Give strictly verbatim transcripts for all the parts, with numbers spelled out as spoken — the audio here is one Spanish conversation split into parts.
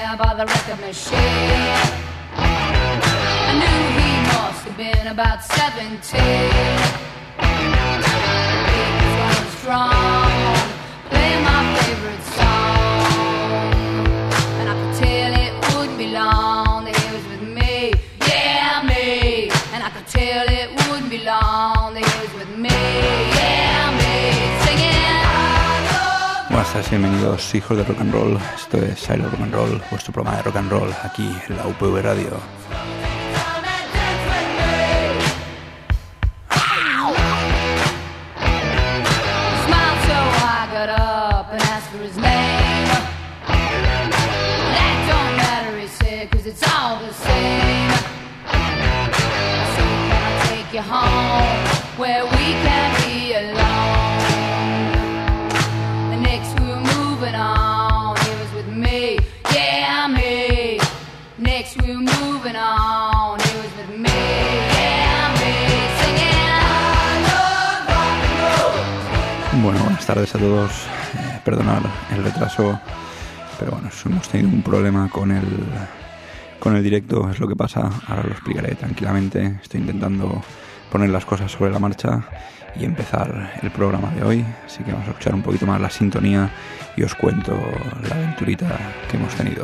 there by the record machine. I knew he must have been about seventeen. He was going strong, playing my favorite song, and I could tell it wouldn't be long that he was with me, yeah me. And I could tell it wouldn't be long that he was with me, yeah me. Singing. Buenas tardes, bienvenidos hijos de rock and roll. Esto es Silo Rock and Roll, vuestro programa de rock and roll aquí en la U P V Radio. It's all the same. So can I take you home where we can be alone? And next we were moving on. He was with me, yeah me. Next we were moving on. He was with me, yeah me. Singing I love rock and roll. Bueno, buenas tardes a todos. Eh, perdonad el retraso, pero bueno, hemos tenido un problema con el Con el directo, es lo que pasa, ahora lo explicaré tranquilamente. Estoy intentando poner las cosas sobre la marcha y empezar el programa de hoy, así que vamos a escuchar un poquito más la sintonía y os cuento la aventurita que hemos tenido.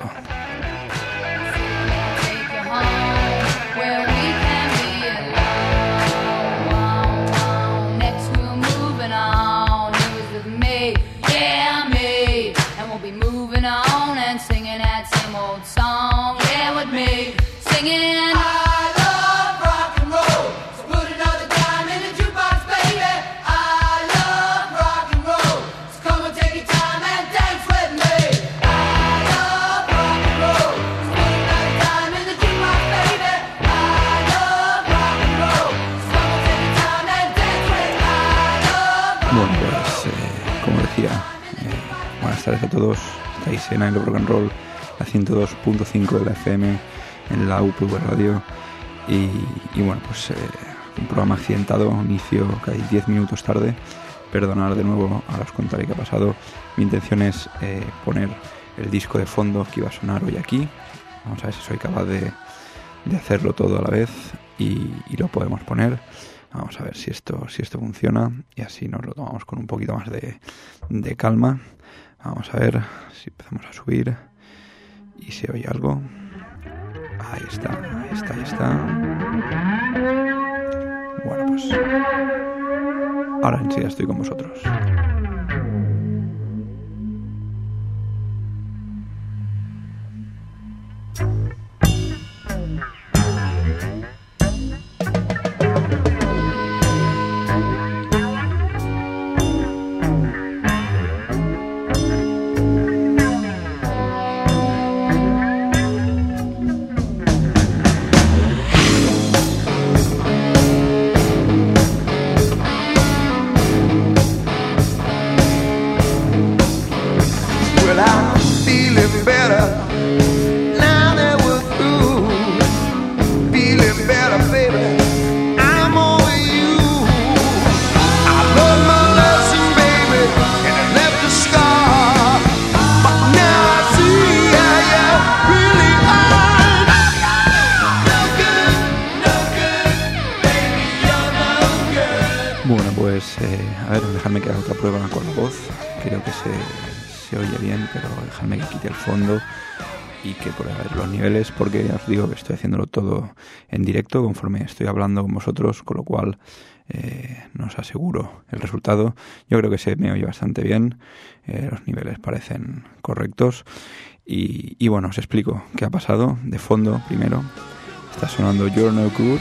Buenas tardes a todos, estáis en I Love Rock and Roll, la ciento dos punto cinco de la F M en la U P V Radio y, y bueno, pues eh, un programa accidentado, inicio casi diez minutos tarde, perdonad de nuevo, ahora os contaré qué ha pasado. Mi intención es eh, poner el disco de fondo que iba a sonar hoy aquí, vamos a ver si soy capaz de, de hacerlo todo a la vez y, y lo podemos poner. Vamos a ver si esto, si esto funciona y así nos lo tomamos con un poquito más de, de calma. Vamos a ver si empezamos a subir y se oye algo. Ahí está, ahí está, ahí está. Bueno, pues ahora enseguida estoy con vosotros. Fondo y que por ver los niveles, porque ya os digo que estoy haciéndolo todo en directo conforme estoy hablando con vosotros, con lo cual eh, no os aseguro el resultado. Yo creo que se me oye bastante bien, eh, los niveles parecen correctos y, y bueno, os explico qué ha pasado. De fondo, primero está sonando You're No Good,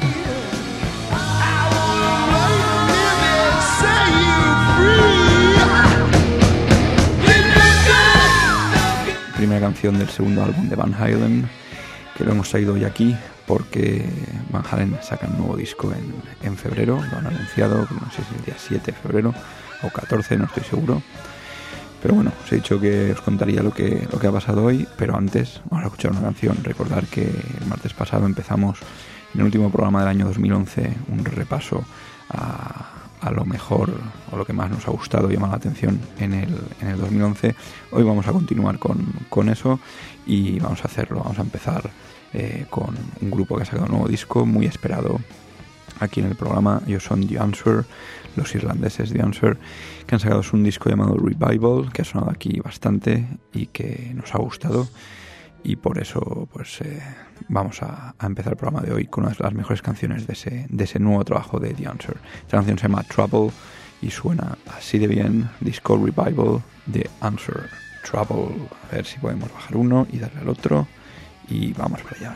primera canción del segundo álbum de Van Halen, que lo hemos traído hoy aquí porque Van Halen saca un nuevo disco en, en febrero, lo han anunciado, no sé si el día siete de febrero o catorce, no estoy seguro, pero bueno, os he dicho que os contaría lo que, lo que ha pasado hoy, pero antes vamos a escuchar una canción. Recordar que el martes pasado empezamos en el último programa del año dos mil once un repaso a, a lo mejor o lo que más nos ha gustado y llamado la atención en el, en el dos mil once. Hoy vamos a continuar con, con eso y vamos a hacerlo, vamos a empezar eh, con un grupo que ha sacado un nuevo disco muy esperado aquí en el programa. Ellos son The Answer, los irlandeses The Answer, que han sacado un disco llamado Revival, que ha sonado aquí bastante y que nos ha gustado, y por eso pues eh, vamos a, a empezar el programa de hoy con una de las mejores canciones de ese, de ese nuevo trabajo de The Answer. Esta canción se llama Trouble y suena así de bien. Disco Revival, The Answer, Trouble. A ver si podemos bajar uno y darle al otro y vamos para allá.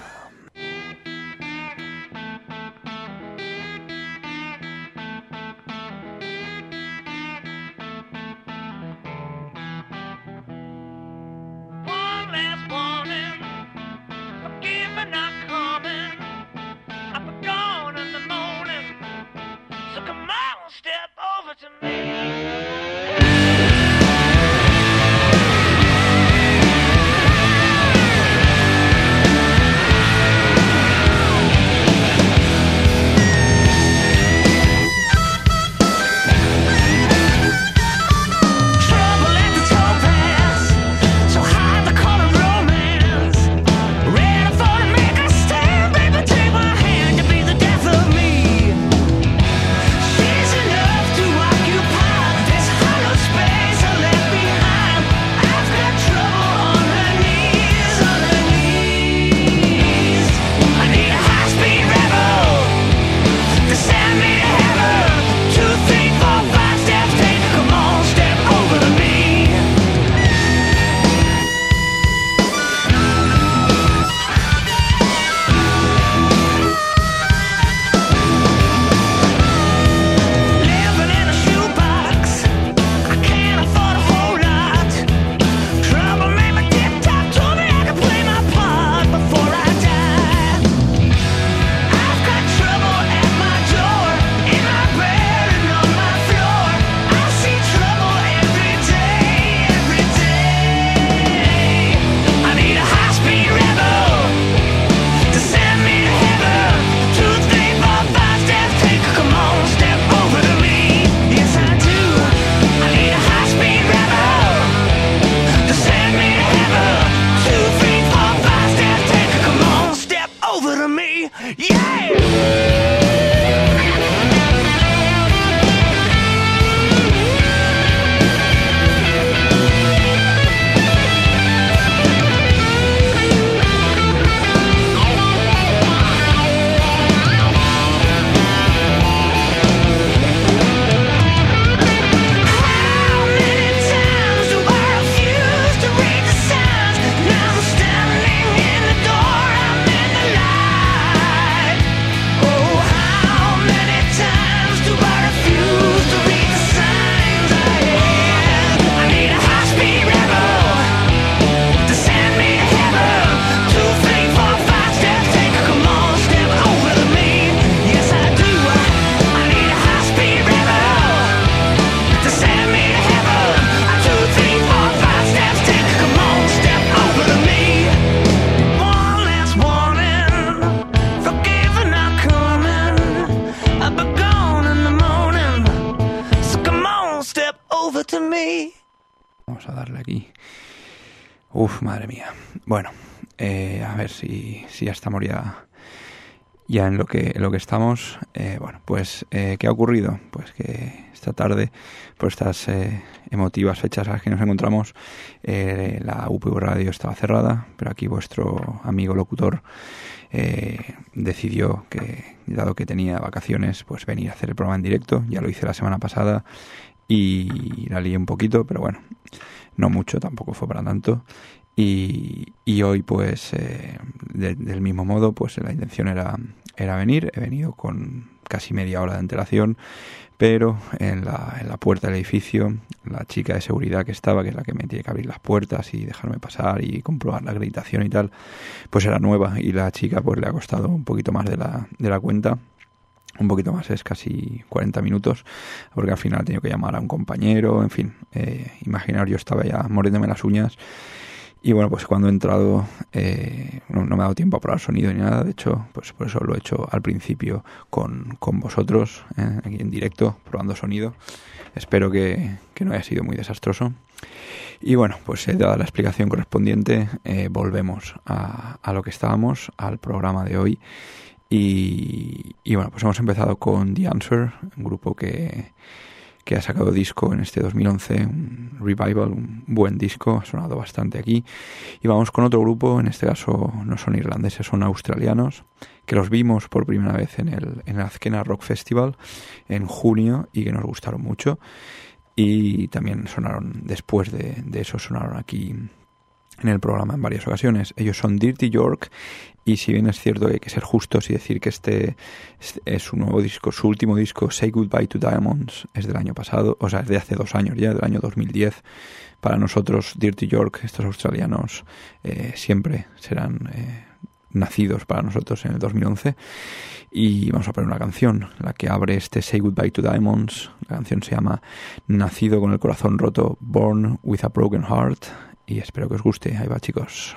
Vamos a darle aquí. Uf, madre mía. Bueno, eh, a ver si, si ya estamos ya, ya en lo que, en lo que estamos. Eh, bueno, pues, eh, ¿qué ha ocurrido? Pues que esta tarde, por estas eh, emotivas fechas a las que nos encontramos, eh, la U P V Radio estaba cerrada, pero aquí vuestro amigo locutor eh, decidió que, dado que tenía vacaciones, pues venir a hacer el programa en directo. Ya lo hice la semana pasada y la lié un poquito, pero bueno, no mucho, tampoco fue para tanto. Y, y hoy, pues, eh, de, del mismo modo, pues la intención era, era venir. He venido con casi media hora de antelación, pero en la, en la puerta del edificio, la chica de seguridad que estaba, que es la que me tiene que abrir las puertas y dejarme pasar y comprobar la acreditación y tal, pues era nueva, y la chica pues le ha costado un poquito más de la, de la cuenta. Un poquito más, es casi cuarenta minutos, porque al final he tenido que llamar a un compañero, en fin, eh, imaginaos, yo estaba ya mordiéndome las uñas Y bueno, pues cuando he entrado eh, no, no me ha dado tiempo a probar sonido ni nada. De hecho, pues por eso lo he hecho al principio con, con vosotros, eh, aquí en directo, probando sonido. Espero que, que no haya sido muy desastroso. Y bueno, pues he dado la explicación correspondiente. Eh, volvemos a, a lo que estábamos, al programa de hoy. Y, y bueno, pues hemos empezado con The Answer, un grupo que... que ha sacado disco en este dos mil once, un revival, un buen disco, ha sonado bastante aquí. Y vamos con otro grupo, en este caso no son irlandeses, son australianos, que los vimos por primera vez en el, en el Azkena Rock Festival en junio y que nos gustaron mucho. Y también sonaron, después de, de eso, sonaron aquí en el programa en varias ocasiones. Ellos son Dirty York, y si bien es cierto que hay que ser justos y decir que este es su nuevo disco, su último disco, Say Goodbye to Diamonds, es del año pasado, o sea, es de hace dos años ya, del año dos mil diez. Para nosotros, Dirty York, estos australianos, eh, siempre serán eh, nacidos para nosotros en el dos mil once. Y vamos a poner una canción, la que abre este Say Goodbye to Diamonds. La canción se llama Nacido con el corazón roto, Born with a Broken Heart. Y espero que os guste. Ahí va, chicos.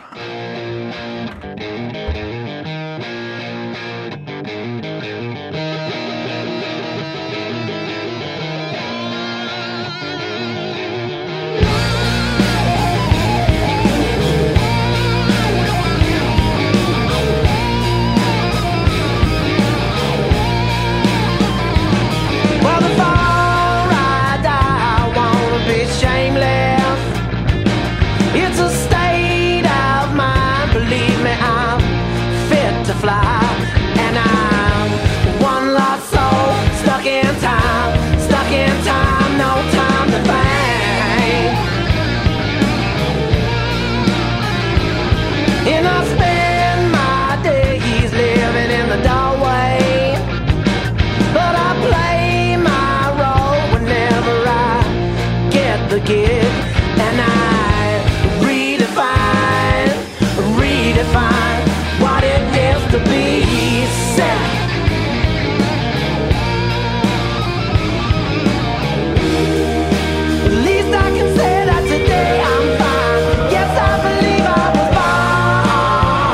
Say that today I'm fine. Yes, I believe I was born.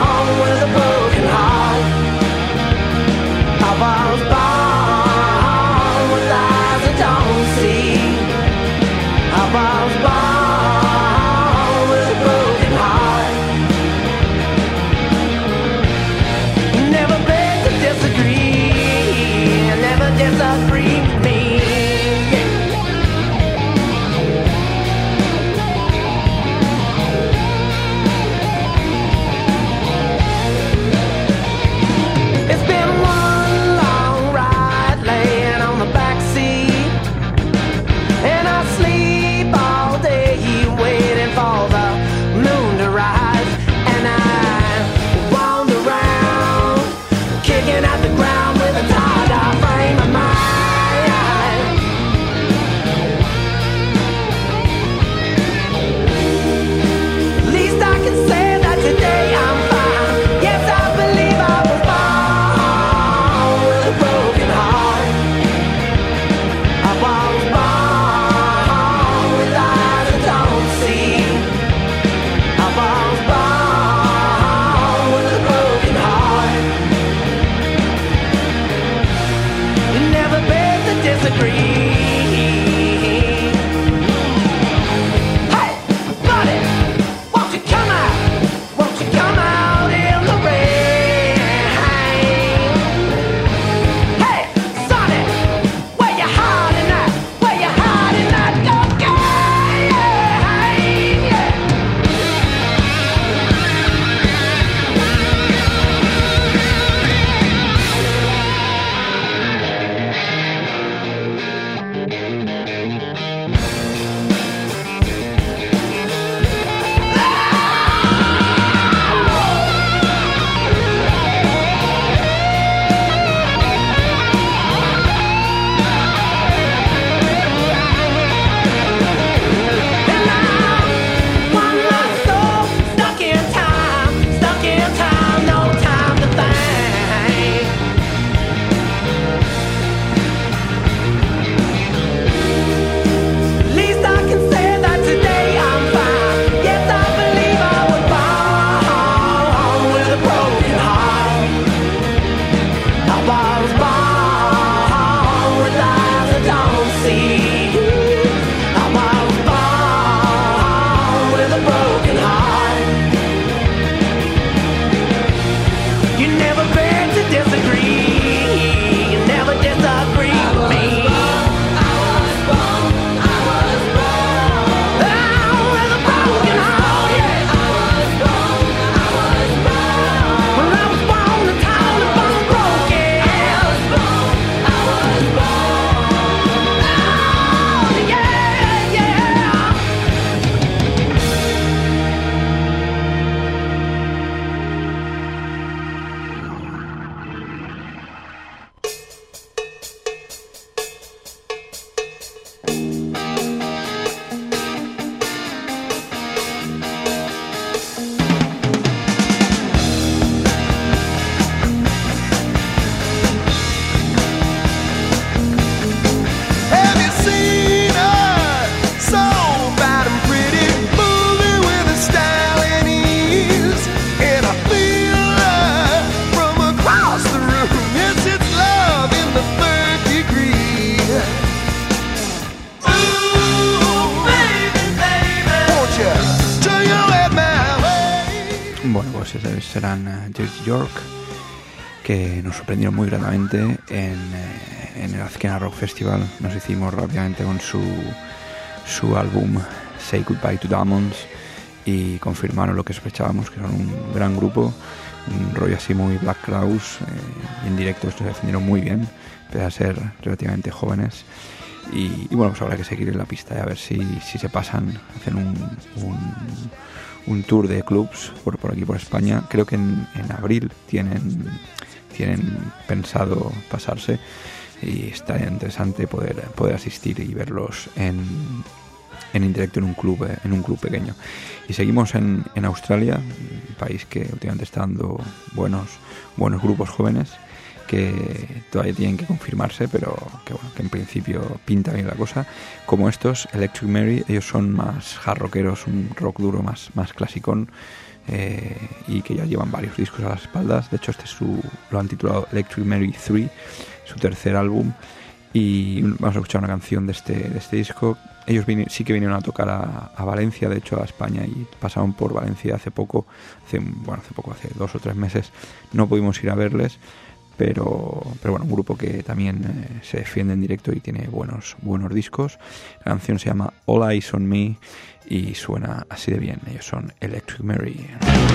Bueno, pues esos serán uh, Jersey York, que nos sorprendieron muy gratamente en, eh, en el Azkena Rock Festival. Nos hicimos rápidamente con su, su álbum Say Goodbye to Diamonds y confirmaron lo que sospechábamos, que son un gran grupo, un rollo así muy Black Crowes, eh, en directo se defendieron muy bien, pese a ser relativamente jóvenes. Y, y bueno, pues habrá que seguir en la pista y a ver si, si se pasan, hacen un, un, un tour de clubs por, por aquí, por España. Creo que en, en abril tienen, tienen pensado pasarse y estaría interesante poder, poder asistir y verlos en, en indirecto en un club, en un club pequeño. Y seguimos en, en Australia, un país que últimamente está dando buenos, buenos grupos jóvenes, que todavía tienen que confirmarse, pero que bueno, que en principio pinta bien la cosa, como estos, Electric Mary. Ellos son más hard rockeros, un rock duro más, más clasicón, eh, y que ya llevan varios discos a las espaldas. De hecho, este es su, lo han titulado Electric Mary tres, su tercer álbum, y vamos a escuchar una canción de este, de este disco. Ellos vine, sí que vinieron a tocar a, a Valencia, de hecho a España, y pasaron por Valencia hace poco, hace, bueno, hace poco, hace dos o tres meses. No pudimos ir a verles, Pero, pero bueno, un grupo que también eh, se defiende en directo y tiene buenos, buenos discos. La canción se llama All Eyes on Me y suena así de bien. Ellos son Electric Mary.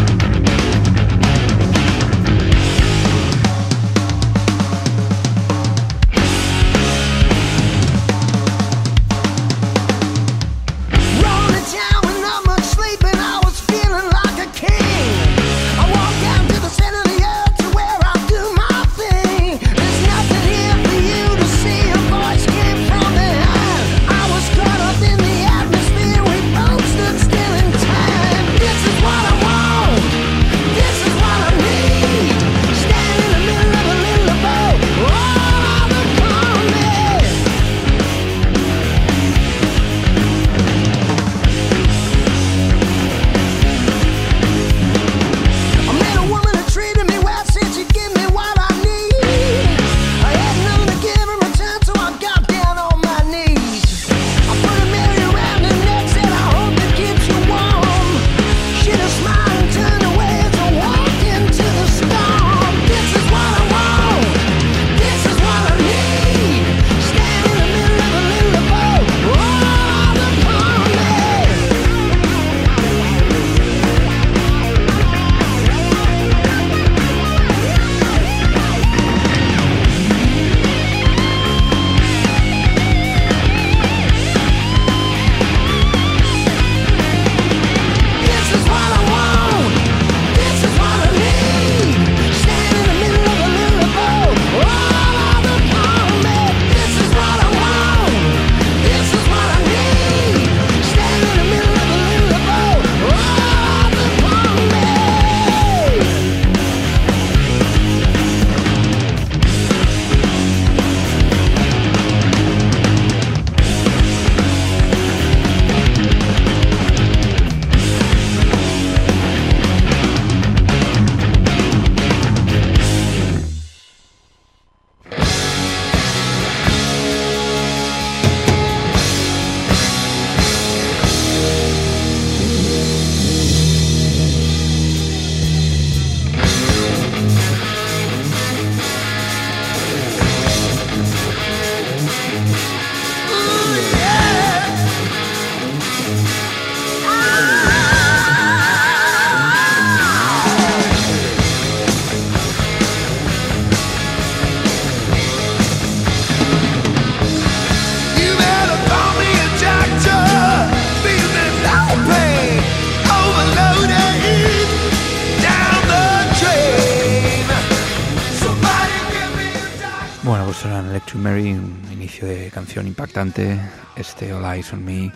Mary, un inicio de canción impactante, este All Eyes on Me.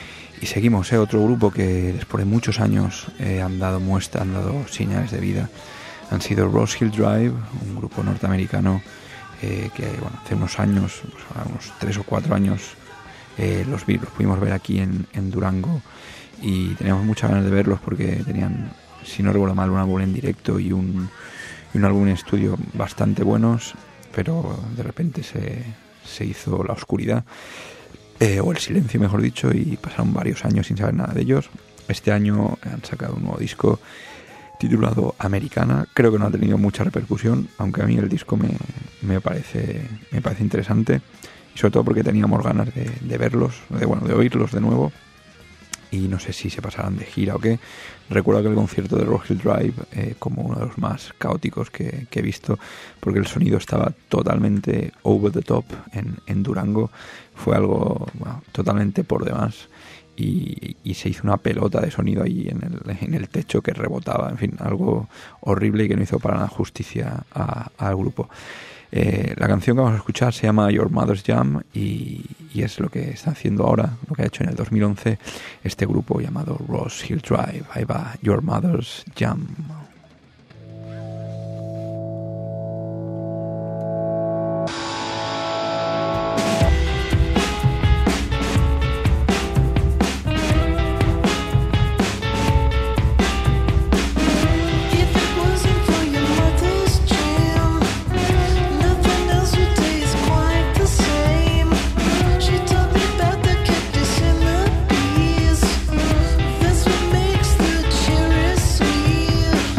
Y seguimos, ¿eh? Otro grupo que después de muchos años eh, han dado muestra, han dado señales de vida. Han sido Rose Hill Drive, un grupo norteamericano eh, que bueno, hace unos años, unos tres o cuatro años, eh, los, vi, los pudimos ver aquí en, en Durango y teníamos muchas ganas de verlos porque tenían, si no recuerdo mal, un álbum en directo y un, y un álbum en estudio bastante buenos, pero de repente se, se hizo la oscuridad, eh, o el silencio mejor dicho, y pasaron varios años sin saber nada de ellos. Este año han sacado un nuevo disco titulado Americana. Creo que no ha tenido mucha repercusión, aunque a mí el disco me, me, parece, me parece interesante, y sobre todo porque teníamos ganas de, de verlos, de, bueno, de oírlos de nuevo, y no sé si se pasarán de gira o qué. Recuerdo que el concierto de Rock Hill Drive, eh, como uno de los más caóticos que, que he visto, porque el sonido estaba totalmente over the top en, en Durango, fue algo, bueno, totalmente por demás. Y, y se hizo una pelota de sonido ahí en el, en el techo que rebotaba, en fin, algo horrible y que no hizo para nada justicia a, al grupo. Eh, la canción que vamos a escuchar se llama Your Mother's Jam y, y es lo que está haciendo ahora, lo que ha hecho en el dos mil once este grupo llamado Rose Hill Drive. Ahí va, Your Mother's Jam. This what makes the cherry sweet.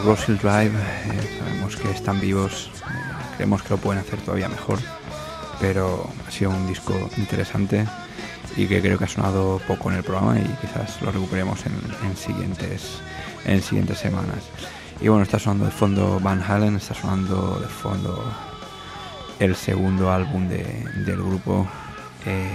Rose Hill Drive, eh, sabemos que están vivos, eh, creemos que lo pueden hacer todavía mejor, pero ha sido un disco interesante y que creo que ha sonado poco en el programa y quizás lo recuperemos en, en, siguientes, en siguientes semanas. Y bueno, está sonando de fondo Van Halen, está sonando de fondo el segundo álbum de, del grupo. Eh,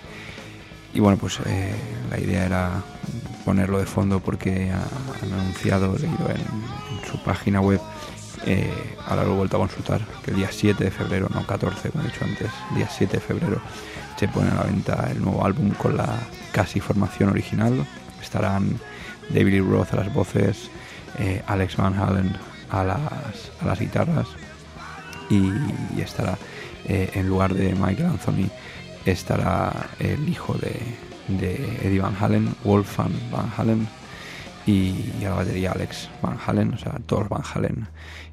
y bueno, pues eh, la idea era ponerlo de fondo porque ha, han anunciado, leído en, en su página web, eh, ahora lo he vuelto a consultar, que el día siete de febrero, no catorce como he dicho antes, el día siete de febrero se pone a la venta el nuevo álbum con la casi formación original. Estarán David Lee Roth a las voces, eh, Alex Van Halen a las, a las guitarras y, y estará eh, en lugar de Michael Anthony estará el hijo de, de Eddie Van Halen, Wolfgang Van Halen, y, y a la batería Alex Van Halen, o sea, todos Van Halen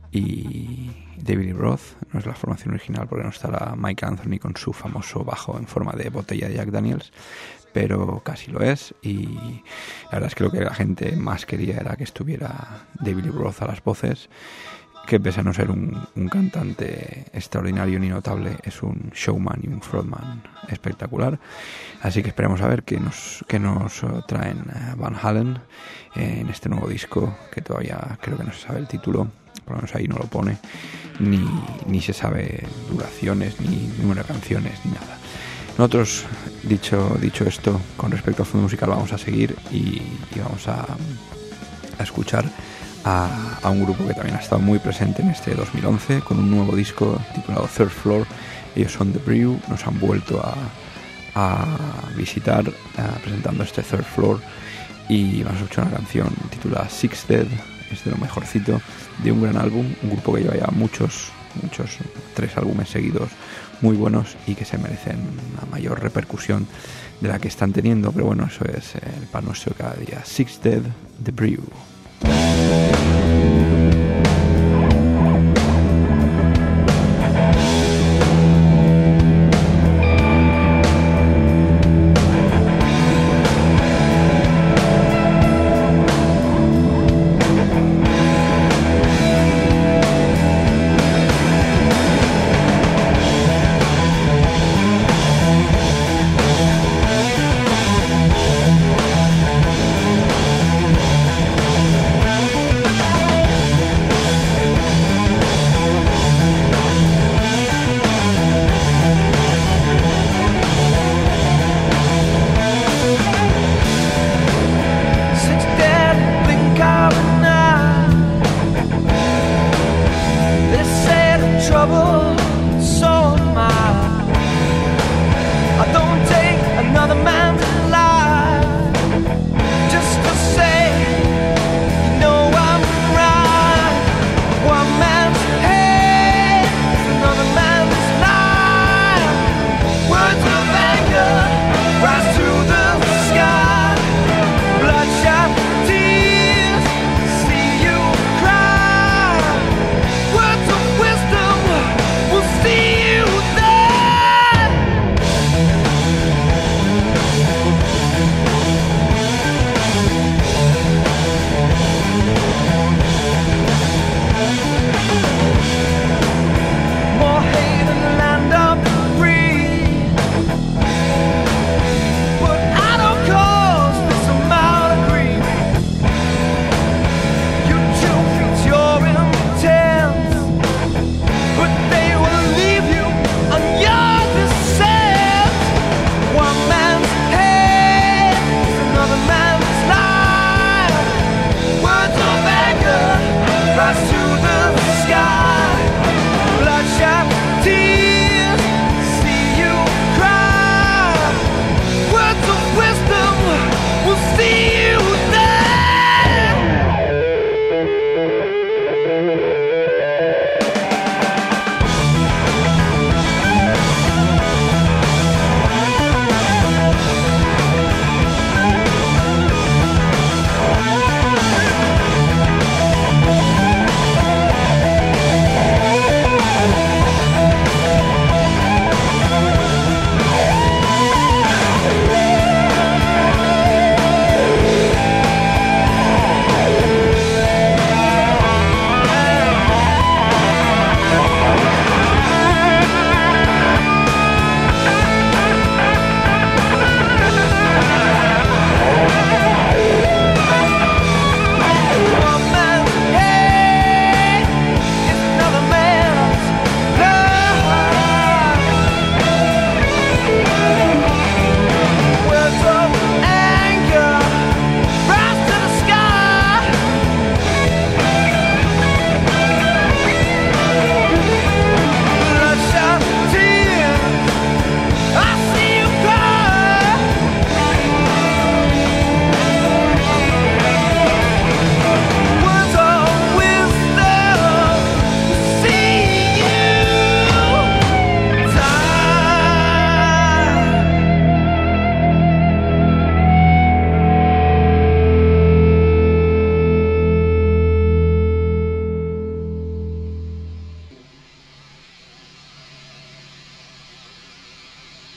y David Lee Roth. No es la formación original porque no estará Michael Anthony con su famoso bajo en forma de botella de Jack Daniels, pero casi lo es, y la verdad es que lo que la gente más quería era que estuviera David Lee Roth a las voces, que pese a no ser un, un cantante extraordinario ni notable, es un showman y un frontman espectacular. Así que esperemos a ver qué nos, qué nos traen Van Halen en este nuevo disco, que todavía creo que no se sabe el título, por lo menos ahí no lo pone, ni, ni se sabe duraciones, ni número de canciones, ni nada. Nosotros, dicho, dicho esto, con respecto al fondo musical, vamos a seguir y, y vamos a, a escuchar A, a un grupo que también ha estado muy presente en este dos mil once con un nuevo disco titulado Third Floor. Ellos son The Brew, nos han vuelto a, a visitar a, presentando este Third Floor y vamos a escuchar una canción titulada Six Dead. Es de lo mejorcito de un gran álbum, un grupo que lleva ya muchos, muchos, tres álbumes seguidos muy buenos y que se merecen una mayor repercusión de la que están teniendo, pero bueno, eso es el pan nuestro cada día. Six Dead, The Brew. Thank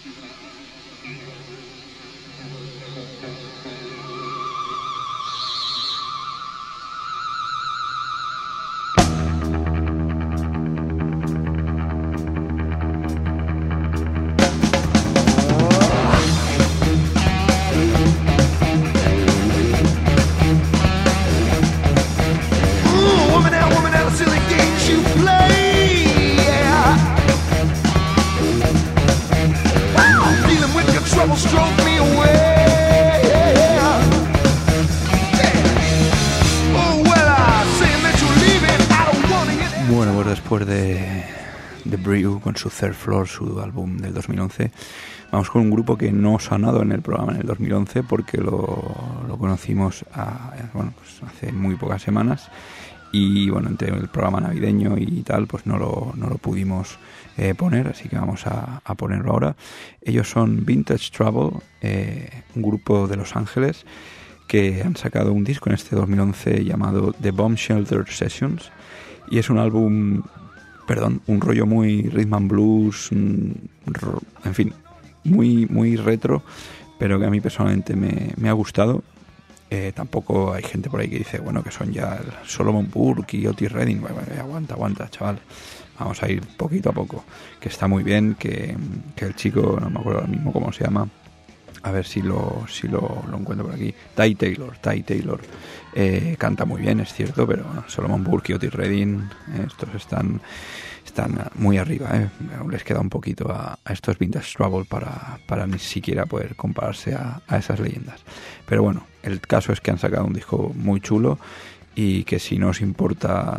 Bueno, pues después de The Brew con su Third Floor, su álbum del dos mil once, vamos con un grupo que no ha sonado en el programa en el dos mil once porque lo, lo conocimos a, bueno, pues hace muy pocas semanas y bueno, entre el programa navideño y tal, pues no lo, no lo pudimos eh, poner, así que vamos a, a ponerlo ahora. Ellos son Vintage Trouble, eh, un grupo de Los Ángeles que han sacado un disco en este dos mil once llamado The Bomb Shelter Sessions. Y es un álbum, perdón, un rollo muy rhythm and blues, en fin, muy muy retro, pero que a mí personalmente me, me ha gustado. Eh, tampoco hay gente por ahí que dice, bueno, que son ya el Solomon Burke y Otis Redding. Bueno, bueno, aguanta, aguanta, chaval. Vamos a ir poquito a poco, que está muy bien, que, que el chico, no me acuerdo ahora mismo cómo se llama, a ver si lo si lo, lo encuentro por aquí, Ty Taylor, Ty Taylor, eh, canta muy bien, es cierto, pero bueno, Solomon Burke y Otis Redding, eh, estos están están muy arriba, eh. Aún les queda un poquito a, a estos Vintage Trouble para, para ni siquiera poder compararse a, a esas leyendas. Pero bueno, el caso es que han sacado un disco muy chulo y que si no os importa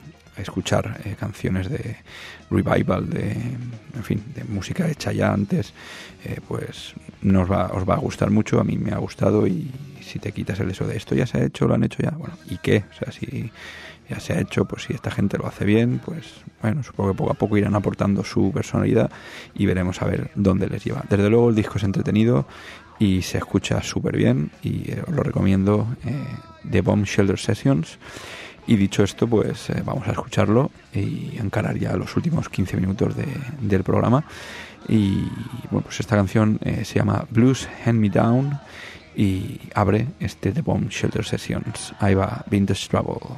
escuchar eh, canciones de revival, de en fin, de música hecha ya antes, eh, pues nos va, os va a gustar mucho. A mí me ha gustado, y si te quitas el eso de esto ya se ha hecho, lo han hecho ya, bueno, ¿y qué? O sea, si ya se ha hecho, pues si esta gente lo hace bien, pues bueno, supongo que poco a poco irán aportando su personalidad y veremos a ver dónde les lleva. Desde luego el disco es entretenido y se escucha súper bien, y eh, os lo recomiendo, eh, The Bomb Shelter Sessions. Y dicho esto, pues eh, vamos a escucharlo y encarar ya los últimos quince minutos de, del programa. Y bueno, pues esta canción eh, se llama Blues Hand Me Down y abre este The Bomb Shelter Sessions. Ahí va Vintage Trouble.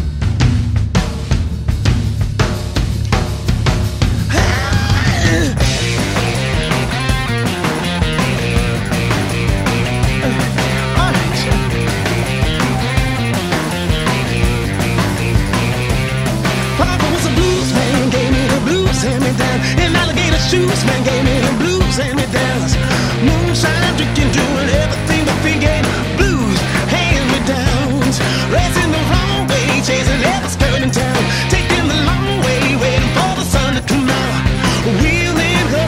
And alligator shoes, man, gave me the blues and it dance. Moonshine drinking, doing everything but forget. Blues, hand me downs. Racing the wrong way, chasing every skirt in town. Taking the long way, waiting for the sun to come out. Wheeling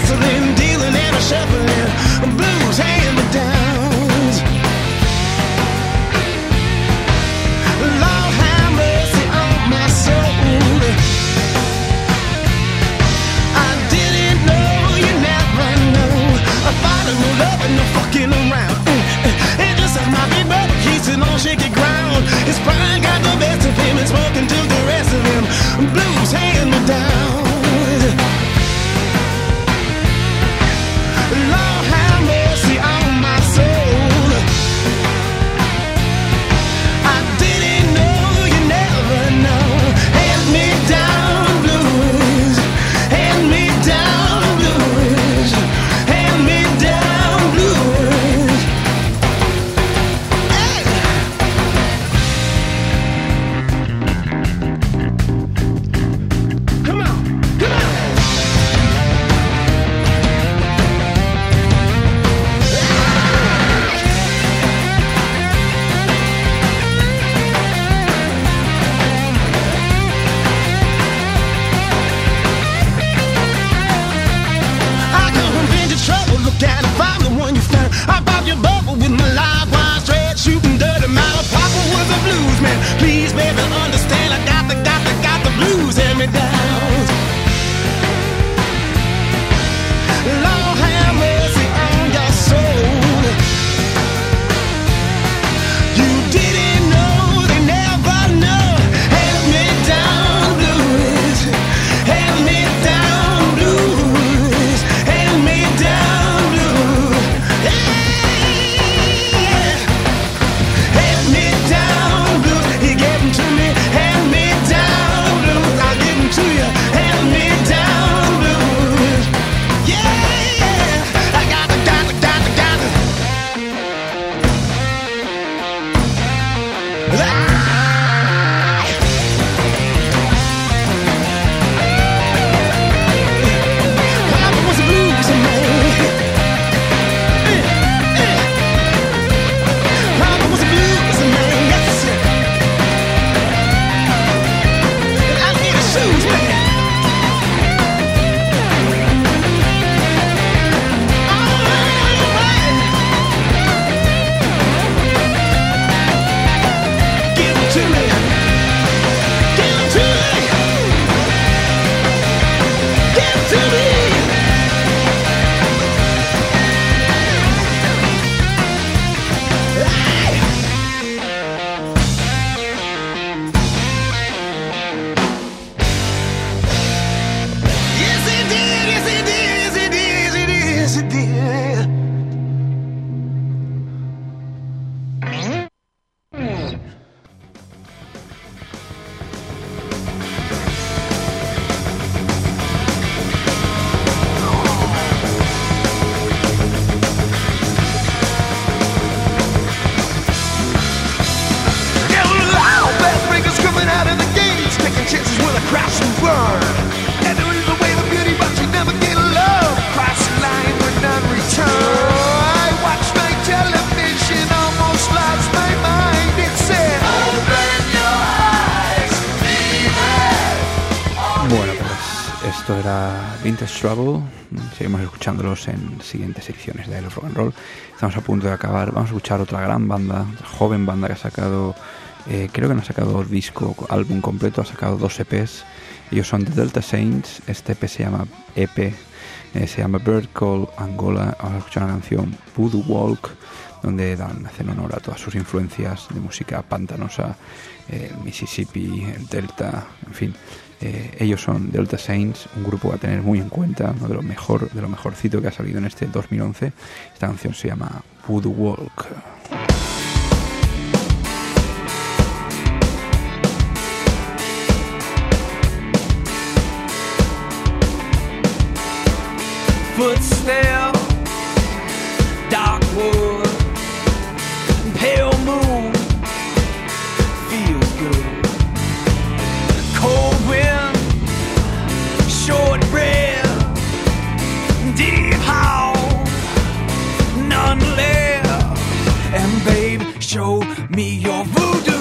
Esto era Vintage Trouble. Seguimos escuchándolos en siguientes ediciones de I Love Rock and Roll. Estamos a punto de acabar. Vamos a escuchar otra gran banda, otra joven banda que ha sacado, eh, creo que no ha sacado disco, álbum completo, ha sacado dos E Pes. Ellos son The Delta Saints. Este E P se llama E P, eh, se llama Bird Call Angola. Vamos a escuchar una canción, Voodoo Walk, donde dan, hacen honor a todas sus influencias de música pantanosa, eh, el Mississippi, el Delta, en fin. Eh, ellos son Delta Saints, un grupo a tener muy en cuenta, uno de lo mejor, de lo mejorcito que ha salido en este dos mil once. Esta canción se llama Voodoo Walk. Footstep, dark wood, pale moon, feels good. Cold wind, short breath, deep howl, none left. And babe, show me your voodoo.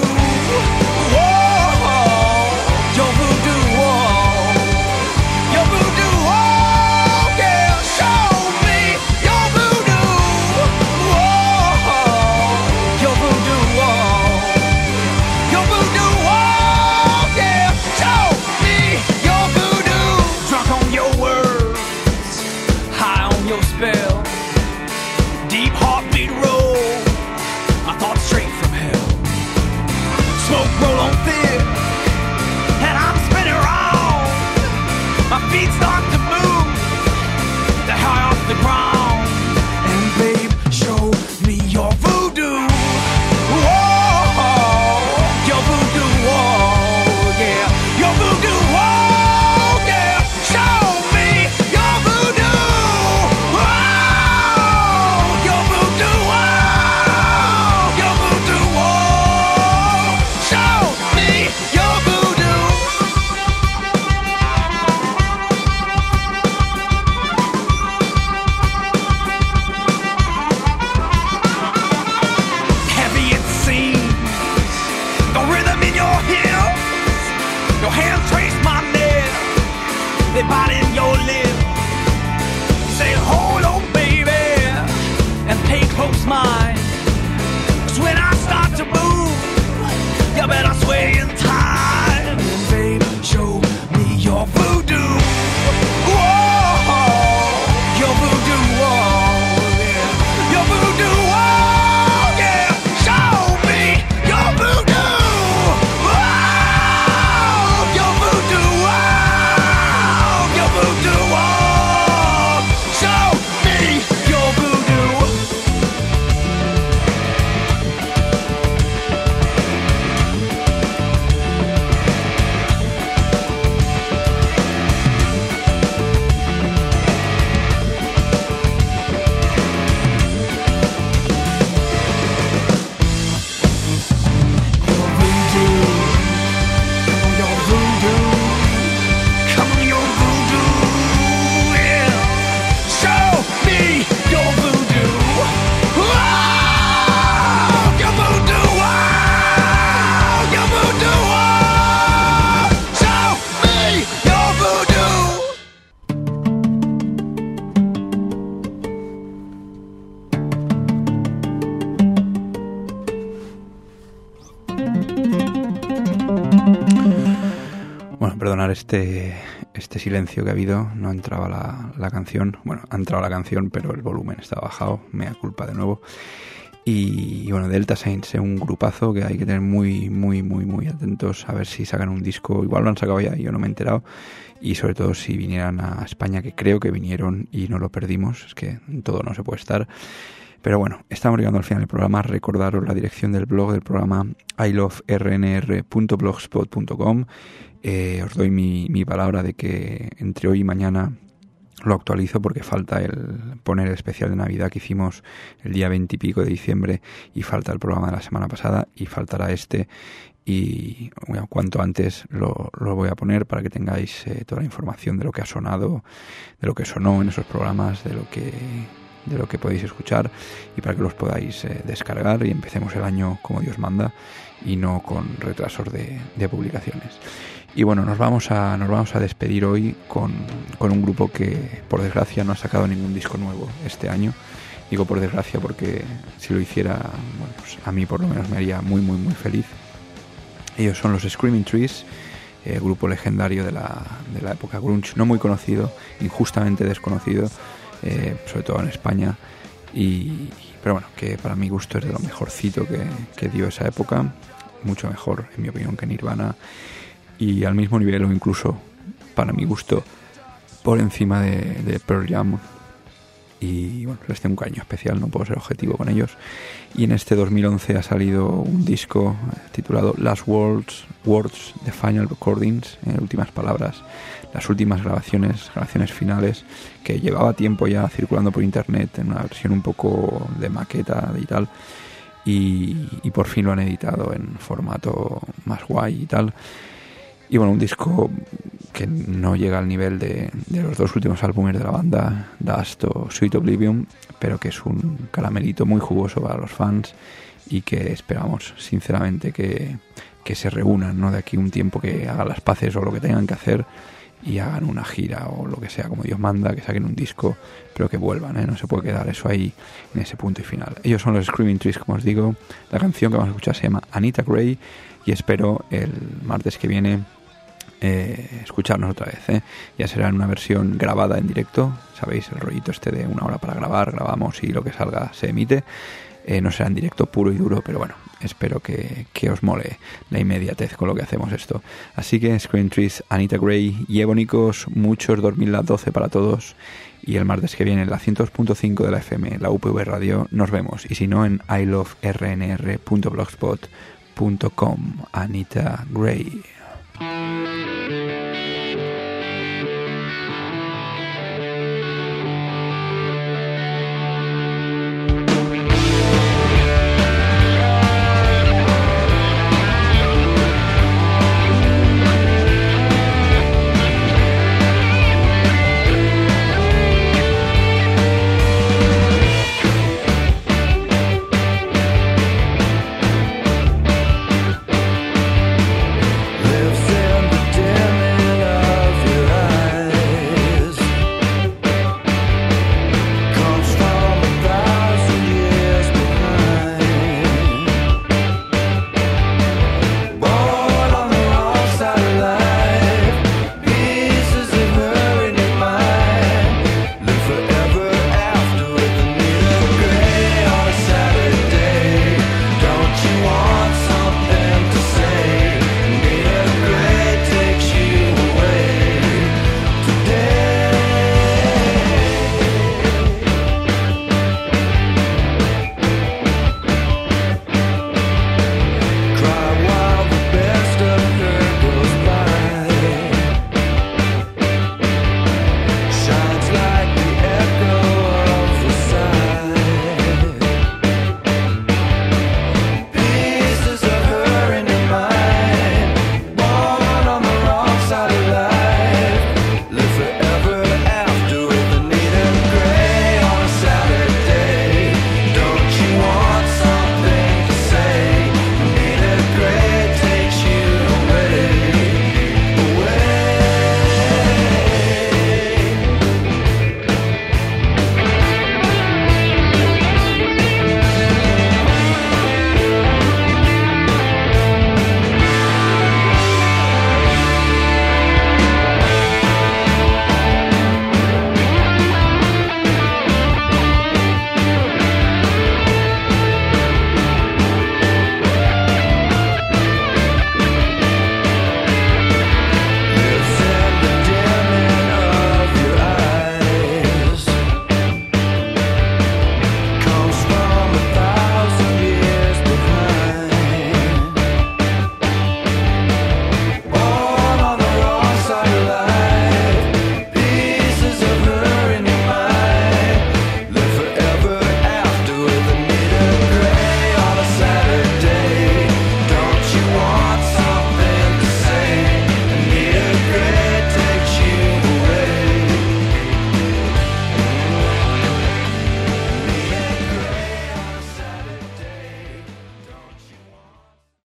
Whoa, your voodoo wall, your voodoo wall, yeah. Show me your voodoo. Whoa, your voodoo wall, your voodoo wall, yeah. Show me your voodoo. Drunk on your words, high on your spell, deep heartbeat roll, my thoughts straight from hell. Smoke roll on thick, and I'm spinning round. My feet start to move, they're high off the ground. And babe, show me your voodoo. Whoa, your voodoo wall, yeah. Your voodoo wall, yeah. Show me your voodoo. Whoa, your voodoo wall, your voodoo wall. Show me your voodoo. Heavy it seems, the rhythm in your hips, your hands trace my neck, they bite in your lip. Say, hold on, baby, and pay close mind. 'Cause when I start to move, you better sway in time. And babe, show me your voodoo. Whoa, your voodoo wall, yeah. Your voodoo wall, yeah. Show me your voodoo. Whoa, your voodoo wall, your voodoo wall. Show me your voodoo. Your voodoo, your voodoo, come on, your voodoo, yeah. Show me your voodoo. Whoa, your voodoo, wow, your voodoo, wow. Show me your voodoo. Bueno, perdonar este, este silencio que ha habido, no entraba la, la canción. Bueno, ha entrado la canción, pero el volumen estaba bajado, mea culpa de nuevo. Y, y bueno, Delta Saints es un grupazo que hay que tener muy, muy, muy, muy atentos a ver si sacan un disco. Igual lo han sacado ya, yo no me he enterado. Y sobre todo si vinieran a España, que creo que vinieron y no lo perdimos, es que en todo no se puede estar. Pero bueno, estamos llegando al final del programa. Recordaros la dirección del blog del programa i love r n r punto blogspot punto com. Eh, os doy mi, mi palabra de que entre hoy y mañana lo actualizo, porque falta el poner el especial de Navidad que hicimos el día veinte y pico de diciembre, y falta el programa de la semana pasada, y faltará este, y bueno, cuanto antes lo, lo voy a poner para que tengáis eh, toda la información de lo que ha sonado, de lo que sonó en esos programas, de lo que de lo que podéis escuchar y para que los podáis eh, descargar y empecemos el año como Dios manda y no con retrasos de, de publicaciones. Y bueno, nos vamos a nos vamos a despedir hoy con, con un grupo que por desgracia no ha sacado ningún disco nuevo este año. Digo por desgracia porque si lo hiciera, bueno, pues a mí por lo menos me haría muy muy muy feliz. Ellos son los Screaming Trees, eh, grupo legendario de la, de la época grunge, no muy conocido, injustamente desconocido, eh, sobre todo en España, y, pero bueno, que para mi gusto es de lo mejorcito que, que dio esa época, mucho mejor en mi opinión que Nirvana, y al mismo nivel o incluso para mi gusto por encima de, de Pearl Jam. Y bueno, les tengo un cariño especial, no puedo ser objetivo con ellos. Y en este dos mil once ha salido un disco titulado Last Words, Words The Final Recordings, en últimas palabras, las últimas grabaciones, grabaciones finales, que llevaba tiempo ya circulando por internet en una versión un poco de maqueta y tal. Y, y por fin lo han editado en formato más guay y tal. Y bueno, un disco que no llega al nivel de, de los dos últimos álbumes de la banda, Dust o Sweet Oblivion, pero que es un caramelito muy jugoso para los fans y que esperamos sinceramente que, que se reúnan, ¿no? De aquí un tiempo, que hagan las paces o lo que tengan que hacer y hagan una gira o lo que sea, como Dios manda, que saquen un disco, pero que vuelvan, ¿eh? No se puede quedar eso ahí en ese punto y final. Ellos son los Screaming Trees, como os digo. La canción que vamos a escuchar se llama Anita Gray y espero el martes que viene Eh, escucharnos otra vez, ¿eh? Ya será en una versión grabada en directo, sabéis, el rollito este de una hora para grabar, grabamos y lo que salga se emite. Eh, no será en directo puro y duro, pero bueno, espero que, que os mole la inmediatez con lo que hacemos esto. Así que Screaming Trees, Anita Gray y Ebónicos, muchos dos mil doce para todos, y el martes que viene en la ciento dos punto cinco de la F M, la U P V Radio, nos vemos, y si no en i love r n r punto blogspot punto com. Anita Gray.